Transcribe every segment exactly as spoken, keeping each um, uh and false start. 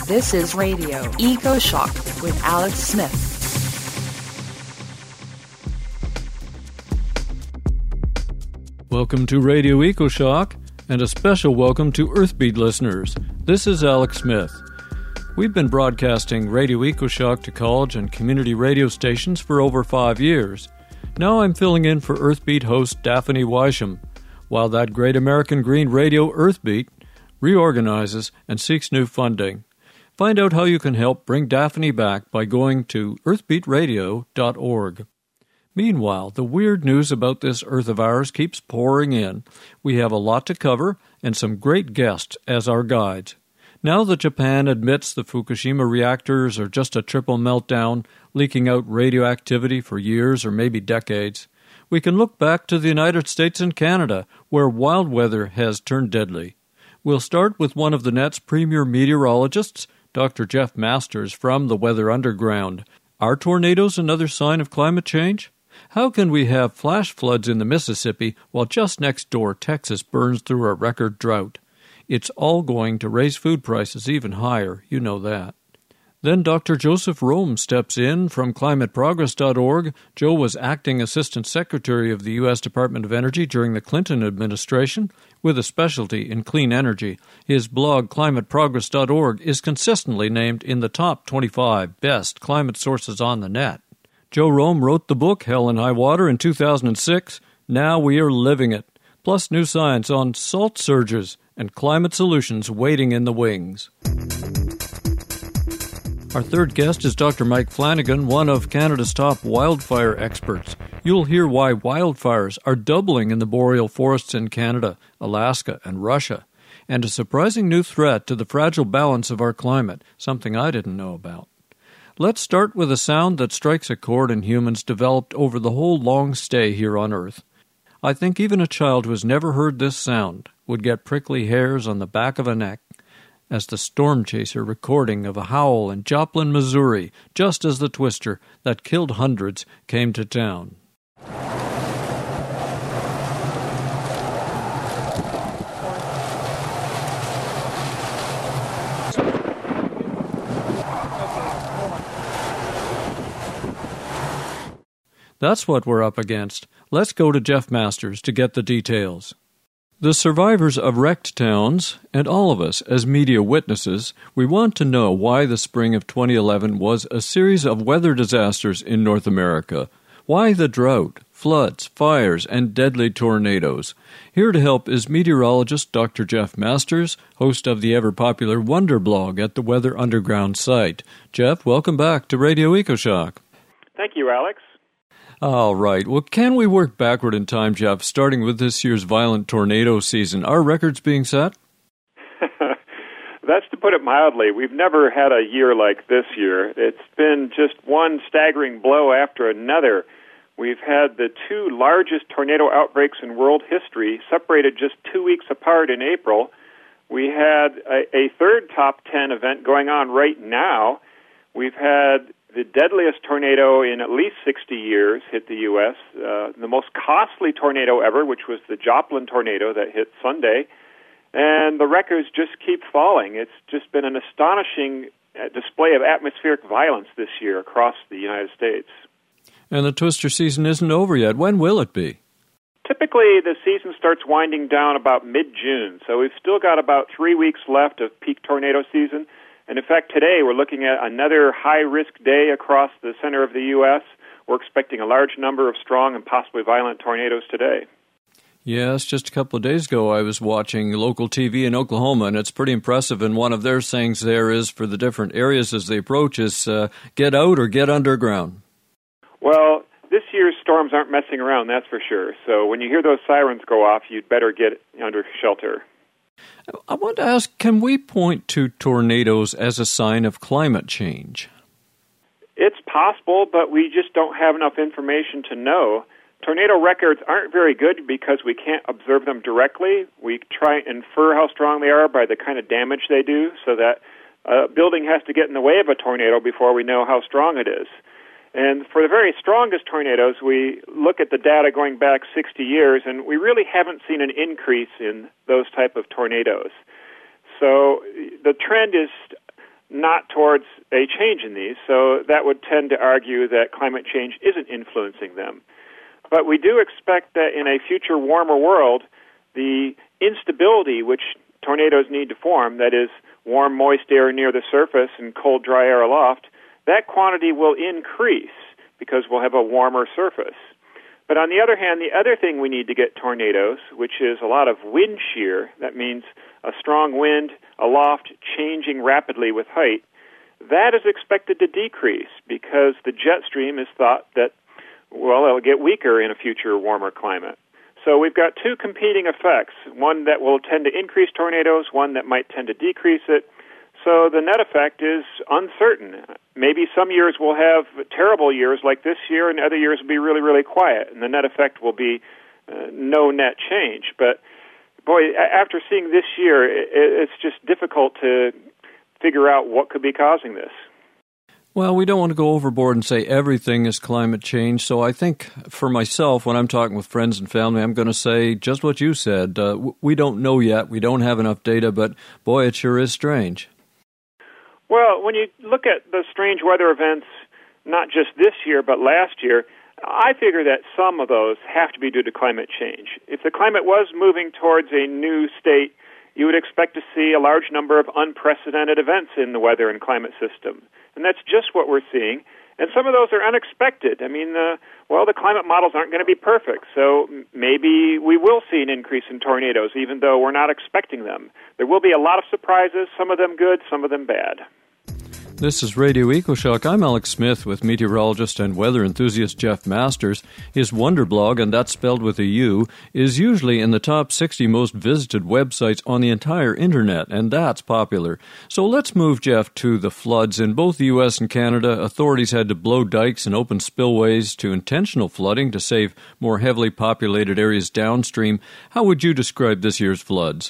This is Radio Eco Shock with Alex Smith. Welcome to Radio Eco Shock, and a special welcome to Earthbeat listeners. This is Alex Smith. We've been broadcasting Radio Eco Shock to college and community radio stations for over five years. Now I'm filling in for Earthbeat host Daphne Weisham, while that great American Green radio Earthbeat reorganizes and seeks new funding. Find out how you can help bring Daphne back by going to earthbeat radio dot org. Meanwhile, the weird news about this Earth of ours keeps pouring in. We have a lot to cover and some great guests as our guides. Now that Japan admits the Fukushima reactors are just a triple meltdown, leaking out radioactivity for years or maybe decades, we can look back to the United States and Canada, where wild weather has turned deadly. We'll start with one of the net's premier meteorologists, Doctor Jeff Masters from the Weather Underground. Are tornadoes another sign of climate change? How can we have flash floods in the Mississippi while just next door Texas burns through a record drought? It's all going to raise food prices even higher, you know that. Then Doctor Joseph Rome steps in from climate progress dot org. Joe was acting Assistant Secretary of the U S Department of Energy during the Clinton administration, with a specialty in clean energy. His blog, climate progress dot org, is consistently named in the top twenty-five best climate sources on the net. Joe Rome wrote the book Hell and High Water in two thousand six. Now we are living it. Plus new science on salt surges and climate solutions waiting in the wings. Our third guest is Doctor Mike Flanagan, one of Canada's top wildfire experts. You'll hear why wildfires are doubling in the boreal forests in Canada, Alaska, and Russia, and a surprising new threat to the fragile balance of our climate, something I didn't know about. Let's start with a sound that strikes a chord in humans developed over the whole long stay here on Earth. I think even a child who has never heard this sound would get prickly hairs on the back of a neck as the Storm Chaser recording of a howl in Joplin, Missouri, just as the twister that killed hundreds came to town. That's what we're up against. Let's go to Jeff Masters to get the details. The survivors of wrecked towns, and all of us as media witnesses, we want to know why the spring of twenty eleven was a series of weather disasters in North America. Why the drought, floods, fires, and deadly tornadoes? Here to help is meteorologist Doctor Jeff Masters, host of the ever-popular Wonder blog at the Weather Underground site. Jeff, welcome back to Radio EcoShock. Thank you, Alex. All right. Well, can we work backward in time, Jeff, starting with this year's violent tornado season? Are records being set? That's to put it mildly. We've never had a year like this year. It's been just one staggering blow after another. We've had the two largest tornado outbreaks in world history, separated just two weeks apart in April. We had a, a third top ten event going on right now. We've had the deadliest tornado in at least sixty years hit the U S, uh, the most costly tornado ever, which was the Joplin tornado that hit Sunday, and the records just keep falling. It's just been an astonishing display of atmospheric violence this year across the United States. And the twister season isn't over yet. When will it be? Typically, the season starts winding down about mid-June, so we've still got about three weeks left of peak tornado season. And in fact, today we're looking at another high-risk day across the center of the U S. We're expecting a large number of strong and possibly violent tornadoes today. Yes, just a couple of days ago I was watching local T V in Oklahoma, and it's pretty impressive. And one of their sayings there is for the different areas as they approach is uh, get out or get underground. Well, this year's storms aren't messing around, that's for sure. So when you hear those sirens go off, you'd better get under shelter. I want to ask, can we point to tornadoes as a sign of climate change? It's possible, but we just don't have enough information to know. Tornado records aren't very good because we can't observe them directly. We try and infer how strong they are by the kind of damage they do, so that a building has to get in the way of a tornado before we know how strong it is. And for the very strongest tornadoes, we look at the data going back sixty years, and we really haven't seen an increase in those type of tornadoes. So the trend is not towards a change in these, so that would tend to argue that climate change isn't influencing them. But we do expect that in a future warmer world, the instability which tornadoes need to form, that is, warm, moist air near the surface and cold, dry air aloft, that quantity will increase because we'll have a warmer surface. But on the other hand, the other thing we need to get tornadoes, which is a lot of wind shear, that means a strong wind aloft changing rapidly with height, that is expected to decrease because the jet stream is thought that, well, it'll get weaker in a future warmer climate. So we've got two competing effects, one that will tend to increase tornadoes, one that might tend to decrease it. So the net effect is uncertain. Maybe some years we'll have terrible years like this year, and other years will be really, really quiet, and the net effect will be uh, no net change. But, boy, after seeing this year, it, it's just difficult to figure out what could be causing this. Well, we don't want to go overboard and say everything is climate change, so I think for myself, when I'm talking with friends and family, I'm going to say just what you said. Uh, we don't know yet. We don't have enough data, but, boy, it sure is strange. Well, when you look at the strange weather events, not just this year, but last year, I figure that some of those have to be due to climate change. If the climate was moving towards a new state, you would expect to see a large number of unprecedented events in the weather and climate system. And that's just what we're seeing. And some of those are unexpected. I mean, uh, well, the climate models aren't going to be perfect, so maybe we will see an increase in tornadoes, even though we're not expecting them. There will be a lot of surprises, some of them good, some of them bad. This is Radio EcoShock. I'm Alex Smith with meteorologist and weather enthusiast Jeff Masters. His Wonder blog, and that's spelled with a U, is usually in the top sixty most visited websites on the entire Internet, and that's popular. So let's move, Jeff, to the floods. In both the U S and Canada, authorities had to blow dikes and open spillways to intentional flooding to save more heavily populated areas downstream. How would you describe this year's floods?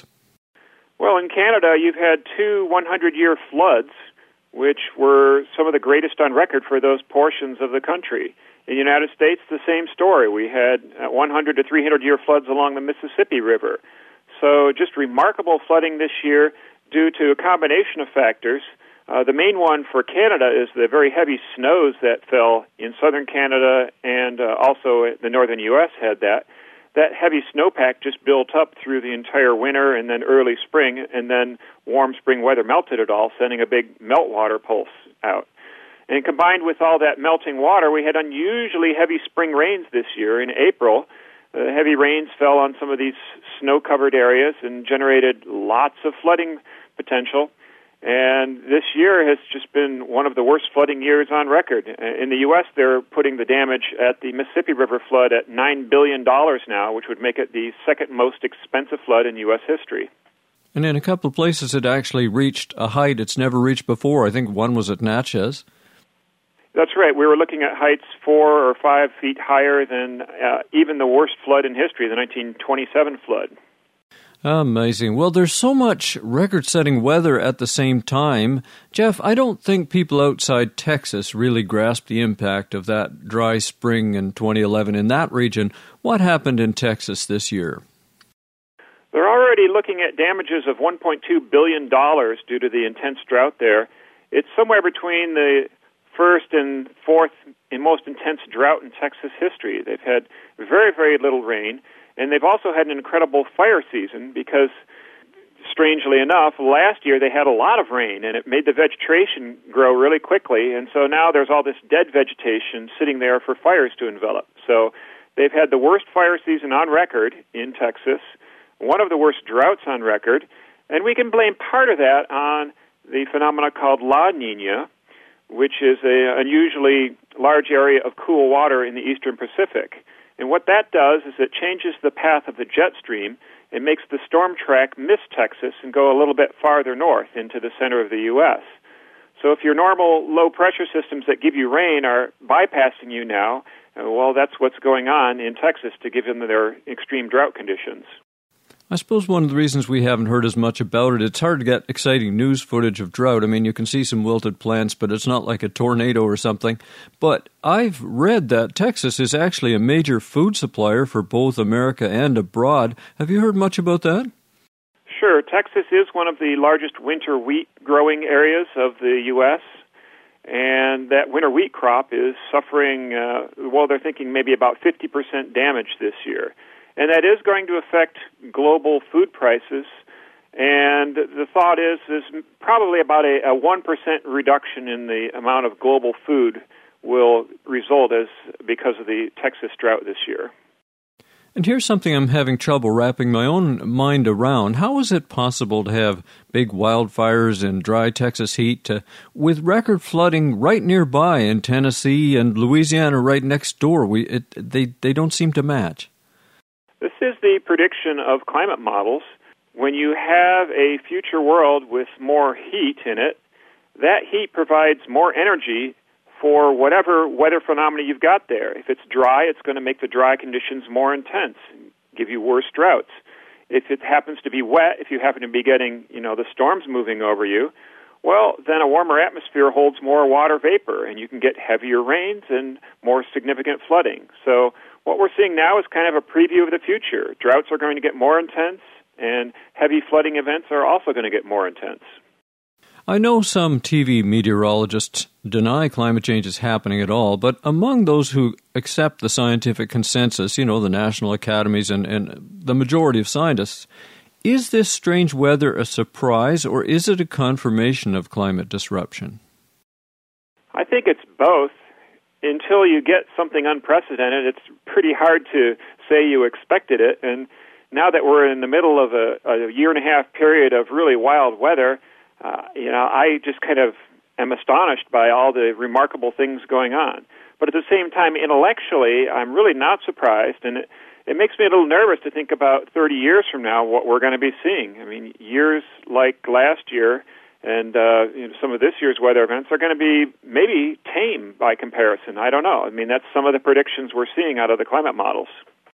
Well, in Canada, you've had two hundred-year floods, which were some of the greatest on record for those portions of the country. In the United States, the same story. We had one hundred to three hundred year floods along the Mississippi River. So just remarkable flooding this year due to a combination of factors. Uh, the main one for Canada is the very heavy snows that fell in southern Canada, and uh, also the northern U S had that. That heavy snowpack just built up through the entire winter and then early spring, and then warm spring weather melted it all, sending a big meltwater pulse out. And combined with all that melting water, we had unusually heavy spring rains this year in April. The heavy rains fell on some of these snow-covered areas and generated lots of flooding potential. And this year has just been one of the worst flooding years on record. In the U S, they're putting the damage at the Mississippi River flood at nine billion dollars now, which would make it the second most expensive flood in U S history. And in a couple of places, it actually reached a height it's never reached before. I think one was at Natchez. That's right. We were looking at heights four or five feet higher than uh, even the worst flood in history, the nineteen twenty-seven flood. Amazing. Well, there's so much record-setting weather at the same time. Jeff, I don't think people outside Texas really grasp the impact of that dry spring in twenty eleven in that region. What happened in Texas this year? They're already looking at damages of one point two billion dollars due to the intense drought there. It's somewhere between the first and fourth and most intense drought in Texas history. They've had very, very little rain. And they've also had an incredible fire season because, strangely enough, last year they had a lot of rain, and it made the vegetation grow really quickly. And so now there's all this dead vegetation sitting there for fires to envelop. So they've had the worst fire season on record in Texas, one of the worst droughts on record, and we can blame part of that on the phenomena called La Nina, which is an unusually large area of cool water in the eastern Pacific. And what that does is it changes the path of the jet stream. It makes the storm track miss Texas and go a little bit farther north into the center of the U S. So if your normal low-pressure systems that give you rain are bypassing you now, well, that's what's going on in Texas to give them their extreme drought conditions. I suppose one of the reasons we haven't heard as much about it, it's hard to get exciting news footage of drought. I mean, you can see some wilted plants, but it's not like a tornado or something. But I've read that Texas is actually a major food supplier for both America and abroad. Have you heard much about that? Sure. Texas is one of the largest winter wheat growing areas of the U S, and that winter wheat crop is suffering, uh, well, they're thinking maybe about fifty percent damage this year. And that is going to affect global food prices. And the thought is is probably about a, a one percent reduction in the amount of global food will result as because of the Texas drought this year. And here's something I'm having trouble wrapping my own mind around. How is it possible to have big wildfires and dry Texas heat to, with record flooding right nearby in Tennessee and Louisiana right next door? We it, they they don't seem to match. This is the prediction of climate models. When you have a future world with more heat in it, that heat provides more energy for whatever weather phenomena you've got there. If it's dry, it's going to make the dry conditions more intense, give you worse droughts. If it happens to be wet, if you happen to be getting, you know, the storms moving over you, well, then a warmer atmosphere holds more water vapor, and you can get heavier rains and more significant flooding. So what we're seeing now is kind of a preview of the future. Droughts are going to get more intense, and heavy flooding events are also going to get more intense. I know some T V meteorologists deny climate change is happening at all, but among those who accept the scientific consensus, you know, the national academies and, and the majority of scientists, is this strange weather a surprise or is it a confirmation of climate disruption? I think it's both. Until you get something unprecedented, it's pretty hard to say you expected it. And now that we're in the middle of a, a year and a half period of really wild weather, Uh, you know, I just kind of am astonished by all the remarkable things going on. But at the same time, intellectually, I'm really not surprised, and it, it makes me a little nervous to think about thirty years from now what we're going to be seeing. I mean, years like last year and uh, you know, some of this year's weather events are going to be maybe tame by comparison. I don't know. I mean, that's some of the predictions we're seeing out of the climate models.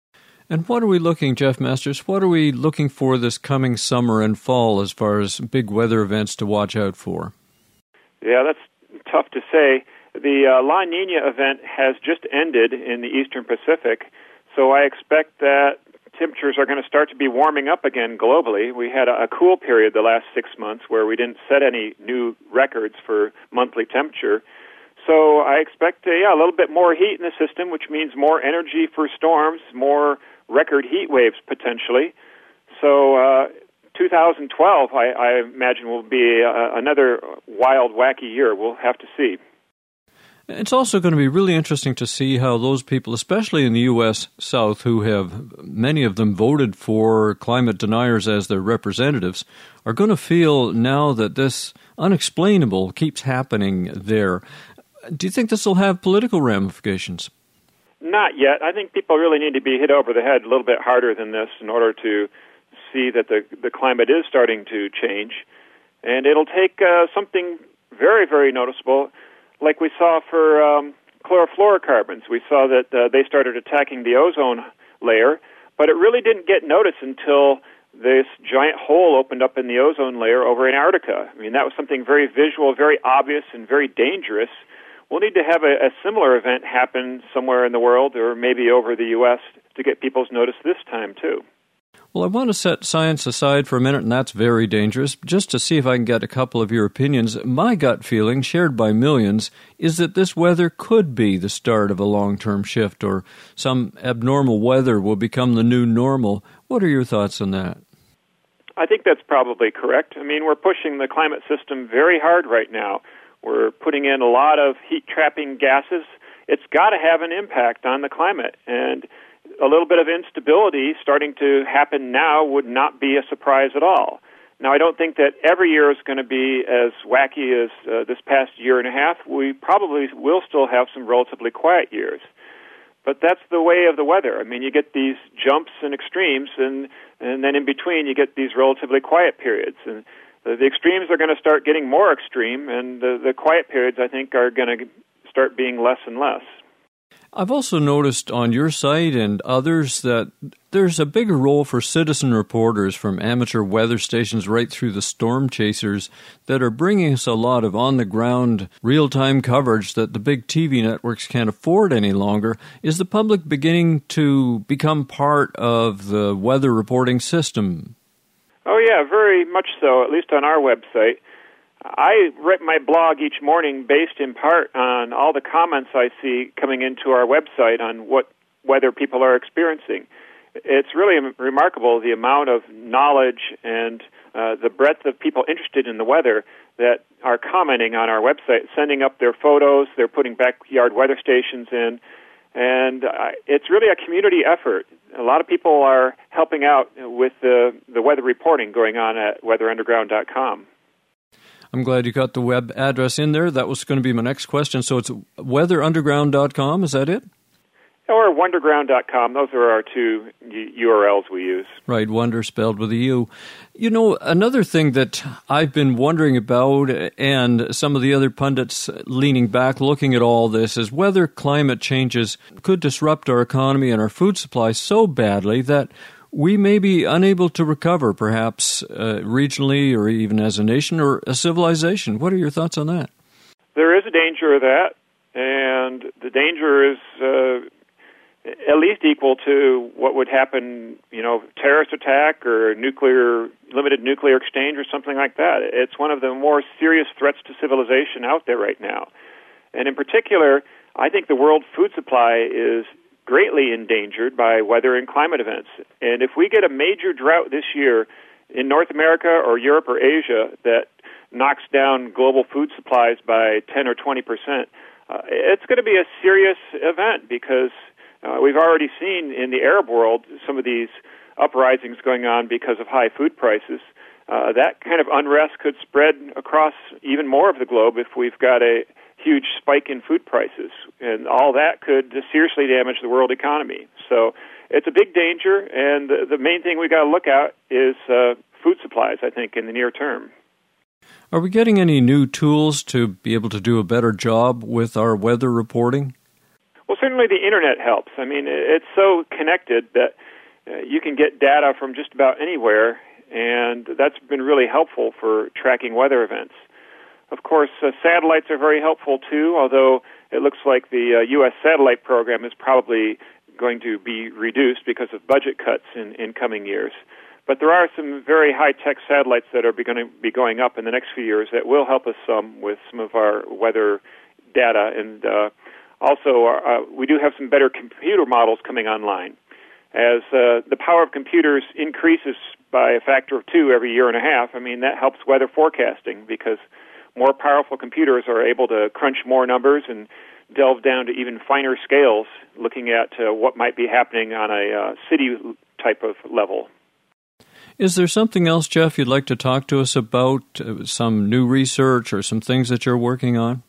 And what are we looking, Jeff Masters, what are we looking for this coming summer and fall as far as big weather events to watch out for? Yeah, that's tough to say. The uh, La Nina event has just ended in the eastern Pacific, so I expect that temperatures are going to start to be warming up again globally. We had a, a cool period the last six months where we didn't set any new records for monthly temperature. So I expect uh, yeah, a little bit more heat in the system, which means more energy for storms, more record heat waves potentially. So uh, two thousand twelve, I, I imagine, will be uh, another wild, wacky year. We'll have to see. It's also going to be really interesting to see how those people, especially in the U S South, who have, many of them voted for climate deniers as their representatives, are going to feel now that this unexplainable keeps happening there. Do you think this will have political ramifications? Not yet. I think people really need to be hit over the head a little bit harder than this in order to see that the the climate is starting to change. And it'll take uh, something very, very noticeable, like we saw for um, chlorofluorocarbons. We saw that uh, they started attacking the ozone layer, but it really didn't get noticed until this giant hole opened up in the ozone layer over Antarctica. I mean, that was something very visual, very obvious, and very dangerous. We'll need to have a, a similar event happen somewhere in the world or maybe over the U S to get people's notice this time, too. Well, I want to set science aside for a minute, and that's very dangerous, just to see if I can get a couple of your opinions. My gut feeling, shared by millions, is that this weather could be the start of a long-term shift, or some abnormal weather will become the new normal. What are your thoughts on that? I think that's probably correct. I mean, we're pushing the climate system very hard right now. We're putting in a lot of heat-trapping gases. It's got to have an impact on the climate, and a little bit of instability starting to happen now would not be a surprise at all. Now, I don't think that every year is going to be as wacky as uh, this past year and a half. We probably will still have some relatively quiet years. But that's the way of the weather. I mean, you get these jumps and extremes, and, and then in between you get these relatively quiet periods. And the extremes are going to start getting more extreme, and the, the quiet periods, I think, are going to start being less and less. I've also noticed on your site and others that there's a bigger role for citizen reporters from amateur weather stations right through the storm chasers that are bringing us a lot of on-the-ground, real-time coverage that the big T V networks can't afford any longer. Is the public beginning to become part of the weather reporting system? Oh, yeah, very much so, at least on our website. I write my blog each morning based in part on all the comments I see coming into our website on what weather people are experiencing. It's really remarkable the amount of knowledge and uh, the breadth of people interested in the weather that are commenting on our website, sending up their photos, they're putting backyard weather stations in, and uh, it's really a community effort. A lot of people are helping out with the, the weather reporting going on at weather underground dot com. I'm glad you got the web address in there. That was going to be my next question. So it's weather underground dot com, is that it? Or wonderground dot com. Those are our two U R Ls we use. Right, wonder spelled with a U. You know, another thing that I've been wondering about, and some of the other pundits leaning back looking at all this, is whether climate changes could disrupt our economy and our food supply so badly that we may be unable to recover, perhaps uh, regionally or even as a nation or a civilization. What are your thoughts on that? There is a danger of that, and the danger is uh, at least equal to what would happen, you know, terrorist attack or nuclear limited nuclear exchange or something like that. It's one of the more serious threats to civilization out there right now. And in particular, I think the world food supply is greatly endangered by weather and climate events. And if we get a major drought this year in North America or Europe or Asia that knocks down global food supplies by ten or twenty percent, uh, it's going to be a serious event because uh, we've already seen in the Arab world some of these uprisings going on because of high food prices. Uh, that kind of unrest could spread across even more of the globe if we've got a huge spike in food prices, and all that could seriously damage the world economy. So it's a big danger, and the, the main thing we got to look at is uh, food supplies, I think, in the near term. Are we getting any new tools to be able to do a better job with our weather reporting? Well, certainly the Internet helps. I mean, it's so connected that uh, you can get data from just about anywhere, and that's been really helpful for tracking weather events. Of course, uh, satellites are very helpful, too, although it looks like the uh, U S satellite program is probably going to be reduced because of budget cuts in, in coming years. But there are some very high-tech satellites that are going to be going up in the next few years that will help us some with some of our weather data. And uh, also, uh, we do have some better computer models coming online. As uh, the power of computers increases by a factor of two every year and a half, I mean, that helps weather forecasting because more powerful computers are able to crunch more numbers and delve down to even finer scales, looking at uh, what might be happening on a uh, city type of level. Is there something else, Jeff, you'd like to talk to us about, uh, some new research or some things that you're working on?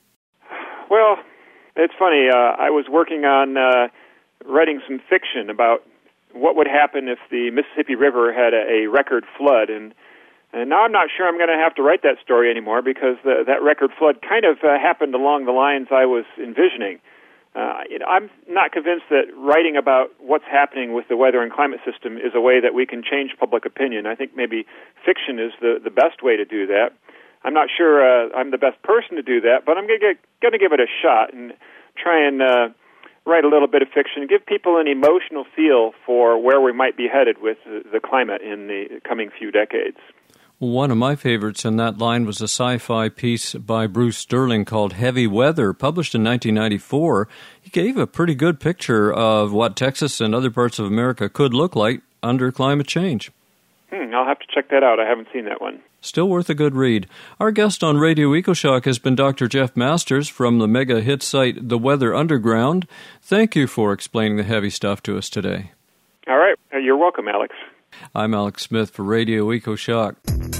Well, it's funny. Uh, I was working on uh, writing some fiction about what would happen if the Mississippi River had a, a record flood, and And now I'm not sure I'm going to have to write that story anymore because the, that record flood kind of uh, happened along the lines I was envisioning. Uh, you know, I'm not convinced that writing about what's happening with the weather and climate system is a way that we can change public opinion. I think maybe fiction is the, the best way to do that. I'm not sure uh, I'm the best person to do that, but I'm going to give it a shot and try and uh, write a little bit of fiction, give people an emotional feel for where we might be headed with the, the climate in the coming few decades. One of my favorites in that line was a sci-fi piece by Bruce Sterling called Heavy Weather, published in nineteen ninety-four. He gave a pretty good picture of what Texas and other parts of America could look like under climate change. Hmm, I'll have to check that out. I haven't seen that one. Still worth a good read. Our guest on Radio EcoShock has been Doctor Jeff Masters from the mega hit site The Weather Underground. Thank you for explaining the heavy stuff to us today. All right. You're welcome, Alex. I'm Alex Smith for Radio EcoShock.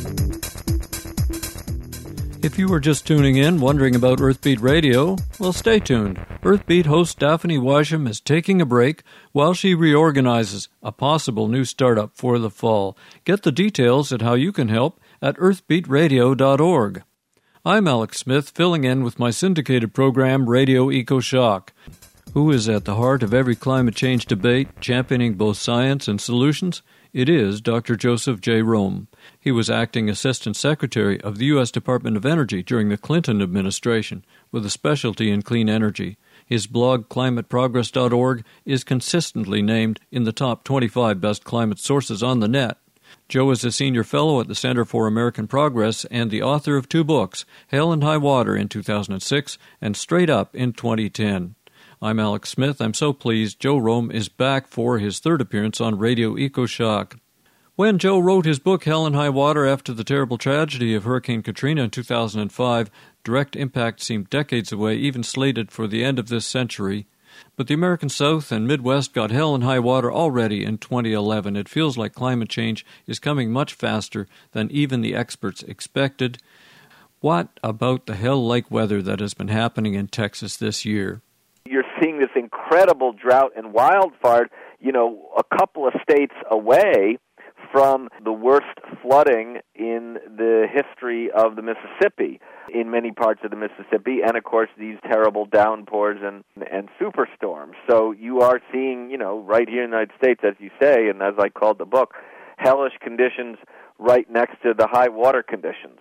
If you were just tuning in, wondering about Earthbeat Radio, well, stay tuned. Earthbeat host Daphne Washam is taking a break while she reorganizes a possible new startup for the fall. Get the details at how you can help at earthbeat radio dot org. I'm Alex Smith, filling in with my syndicated program, Radio EcoShock. Who is at the heart of every climate change debate, championing both science and solutions? It is Doctor Joseph J. Rome. He was acting Assistant Secretary of the U S Department of Energy during the Clinton administration, with a specialty in clean energy. His blog, climate progress dot org, is consistently named in the top twenty-five best climate sources on the net. Joe is a senior fellow at the Center for American Progress and the author of two books, Hell and High Water in two thousand six and Straight Up in twenty ten. I'm Alex Smith. I'm so pleased Joe Rome is back for his third appearance on Radio EcoShock. When Joe wrote his book, Hell and High Water, after the terrible tragedy of Hurricane Katrina in two thousand five, direct impact seemed decades away, even slated for the end of this century. But the American South and Midwest got hell and high water already in twenty eleven. It feels like climate change is coming much faster than even the experts expected. What about the hell-like weather that has been happening in Texas this year? You're seeing this incredible drought and wildfire, you know, a couple of states away from the worst flooding in the history of the Mississippi, in many parts of the Mississippi, and of course these terrible downpours and and superstorms. So you are seeing, you know, right here in the United States, as you say, and as I called the book, hellish conditions right next to the high water conditions.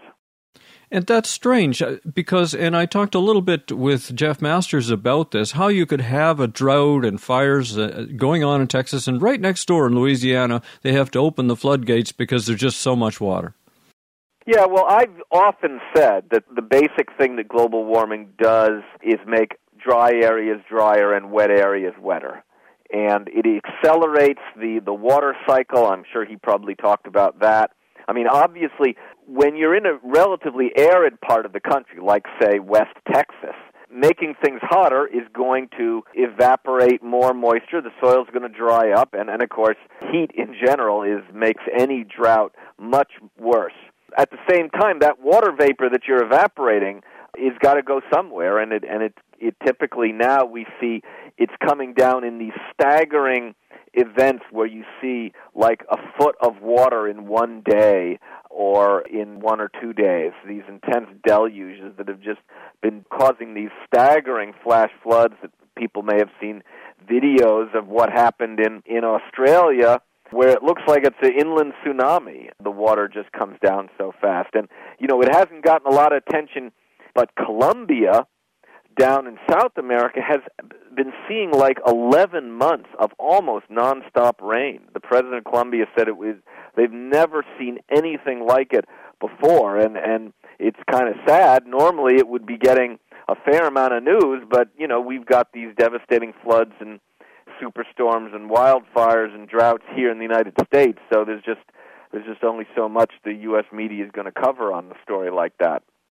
And that's strange because, and I talked a little bit with Jeff Masters about this, how you could have a drought and fires uh, going on in Texas, and right next door in Louisiana, they have to open the floodgates because there's just so much water. Yeah, well, I've often said that the basic thing that global warming does is make dry areas drier and wet areas wetter. And it accelerates the, the water cycle. I'm sure he probably talked about that. I mean, obviously, when you're in a relatively arid part of the country, like, say, West Texas, making things hotter is going to evaporate more moisture. The soil's going to dry up, and, and of course, heat in general is makes any drought much worse. At the same time, that water vapor that you're evaporating is got to go somewhere, and it and it, it typically now we see it's coming down in these staggering events where you see like a foot of water in one day or in one or two days, these intense deluges that have just been causing these staggering flash floods that people may have seen videos of what happened in, in Australia, where it looks like it's an inland tsunami. The water just comes down so fast. And, you know, it hasn't gotten a lot of attention, but Colombia down in South America has been seeing like eleven months of almost nonstop rain. The president of Colombia said it was they've never seen anything like it before, and and it's kind of sad. Normally it would be getting a fair amount of news, but you know, we've got these devastating floods and superstorms and wildfires and droughts here in the United States, so there's just there's just only so much the U S media is going to cover on the story like that.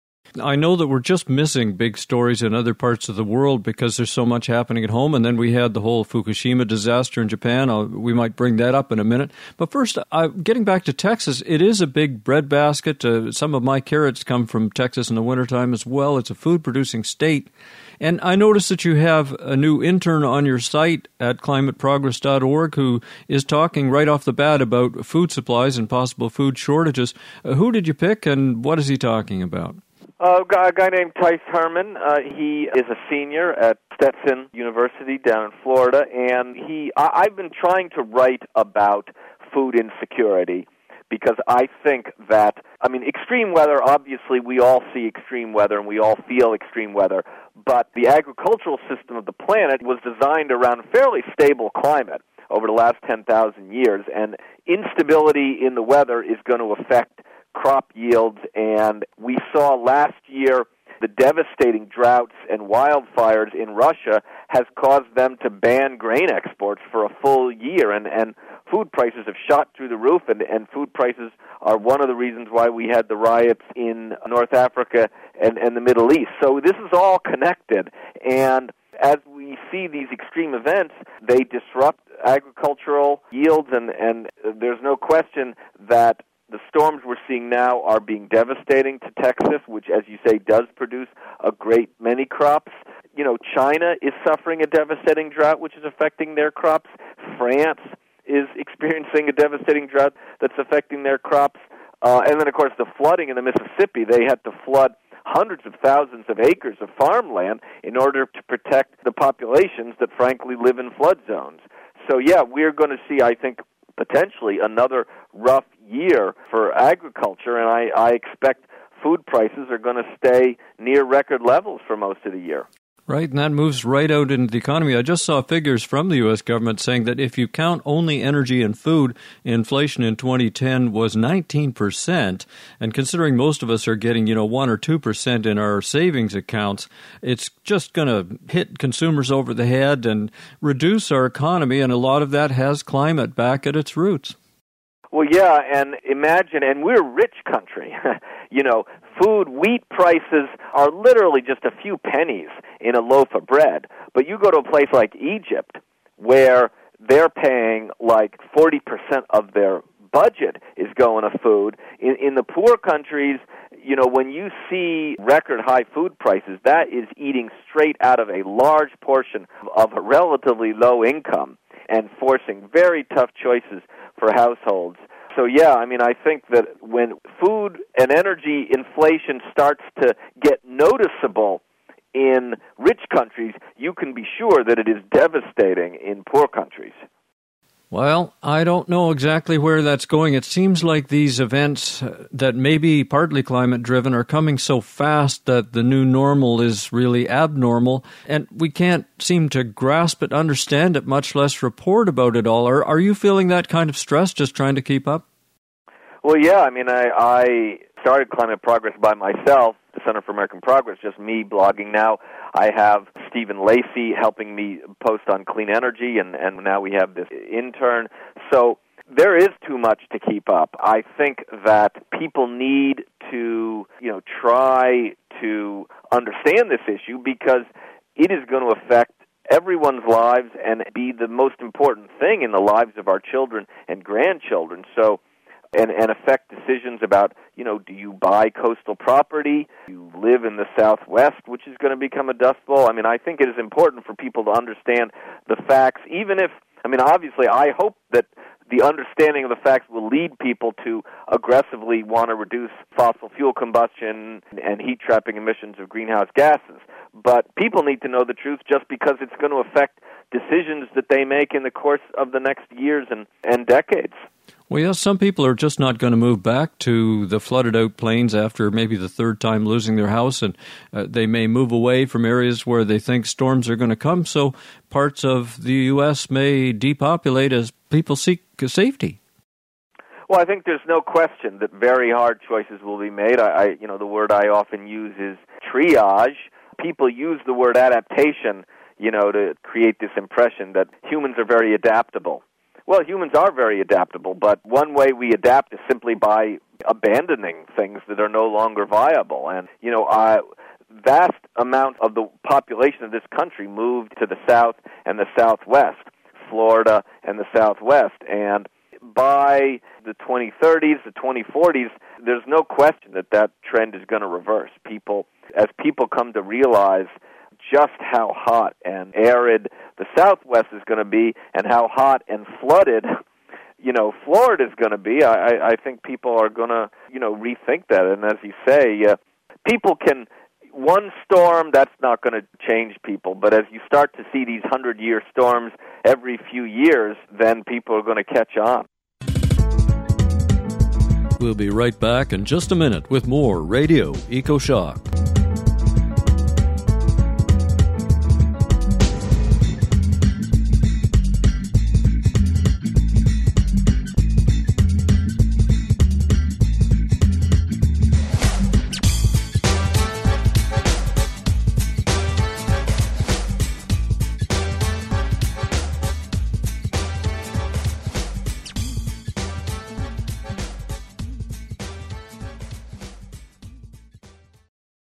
I know that we're just missing big stories in other parts of the world because there's so much happening at home, and then we had the whole Fukushima disaster in Japan. I'll, we might bring that up in a minute. But first, uh, getting back to Texas, it is a big breadbasket. Uh, some of my carrots come from Texas in the wintertime as well. It's a food-producing state. And I noticed that you have a new intern on your site at climate progress dot org who is talking right off the bat about food supplies and possible food shortages. Uh, who did you pick, and what is he talking about? Uh, a guy named Tice Herman. Uh, he is a senior at Stetson University down in Florida, and he. I, I've been trying to write about food insecurity because I think that, I mean, extreme weather, obviously we all see extreme weather and we all feel extreme weather, but the agricultural system of the planet was designed around a fairly stable climate over the last ten thousand years, and instability in the weather is going to affect crop yields, and we saw last year the devastating droughts and wildfires in Russia has caused them to ban grain exports for a full year, and, and food prices have shot through the roof, and, and food prices are one of the reasons why we had the riots in North Africa and, and the Middle East. So this is all connected, and as we see these extreme events, they disrupt agricultural yields, and, and there's no question that the storms we're seeing now are being devastating to Texas, which, as you say, does produce a great many crops. You know, China is suffering a devastating drought, which is affecting their crops. France is experiencing a devastating drought that's affecting their crops. Uh, and then, of course, the flooding in the Mississippi. They had to flood hundreds of thousands of acres of farmland in order to protect the populations that, frankly, live in flood zones. So, yeah, we're going to see, I think, potentially another rough year for agriculture, and I, I expect food prices are going to stay near record levels for most of the year. Right, and that moves right out into the economy. I just saw figures from the U S government saying that if you count only energy and food, inflation in twenty ten was nineteen percent. And considering most of us are getting, you know, one or two percent in our savings accounts, it's just going to hit consumers over the head and reduce our economy. And a lot of that has climate back at its roots. Well, yeah, and imagine, and we're a rich country. You know, food, wheat prices are literally just a few pennies in a loaf of bread. But you go to a place like Egypt where they're paying like forty percent of their budget is going to food. In, in the poor countries, you know, when you see record high food prices, that is eating straight out of a large portion of a relatively low income and forcing very tough choices for households. So, yeah, I mean, I think that when food and energy inflation starts to get noticeable in rich countries, you can be sure that it is devastating in poor countries. Well, I don't know exactly where that's going. It seems like these events that may be partly climate-driven are coming so fast that the new normal is really abnormal, and we can't seem to grasp it, understand it, much less report about it all. Are, are you feeling that kind of stress, just trying to keep up? Well, yeah. I mean, I, I started Climate Progress by myself, the Center for American Progress, just me blogging. Now I have Stephen Lacey helping me post on clean energy, and, and now we have this intern. So there is too much to keep up. I think that people need to, you know, try to understand this issue because it is going to affect everyone's lives and be the most important thing in the lives of our children and grandchildren. So And, and affect decisions about, you know, do you buy coastal property? Do you live in the Southwest, which is going to become a dust bowl? I mean, I think it is important for people to understand the facts, even if, I mean, obviously, I hope that the understanding of the facts will lead people to aggressively want to reduce fossil fuel combustion and heat-trapping emissions of greenhouse gases. But people need to know the truth just because it's going to affect decisions that they make in the course of the next years and, and decades. Well, yes, some people are just not going to move back to the flooded-out plains after maybe the third time losing their house, and uh, they may move away from areas where they think storms are going to come, so parts of the U S may depopulate as people seek safety. Well, I think there's no question that very hard choices will be made. I, I you know, the word I often use is triage. People use the word adaptation, you know, to create this impression that humans are very adaptable. Well, humans are very adaptable, but one way we adapt is simply by abandoning things that are no longer viable. And, you know, uh, vast amounts of the population of this country moved to the South and the Southwest, Florida and the Southwest. And by the twenty thirties, the twenty forties, there's no question that that trend is going to reverse. People, as people come to realize just how hot and arid the Southwest is going to be and how hot and flooded, you know, Florida is going to be, I, I think people are going to, you know, rethink that. And as you say, uh, people can, one storm, that's not going to change people. But as you start to see these hundred-year storms every few years, then people are going to catch on. We'll be right back in just a minute with more Radio EcoShock.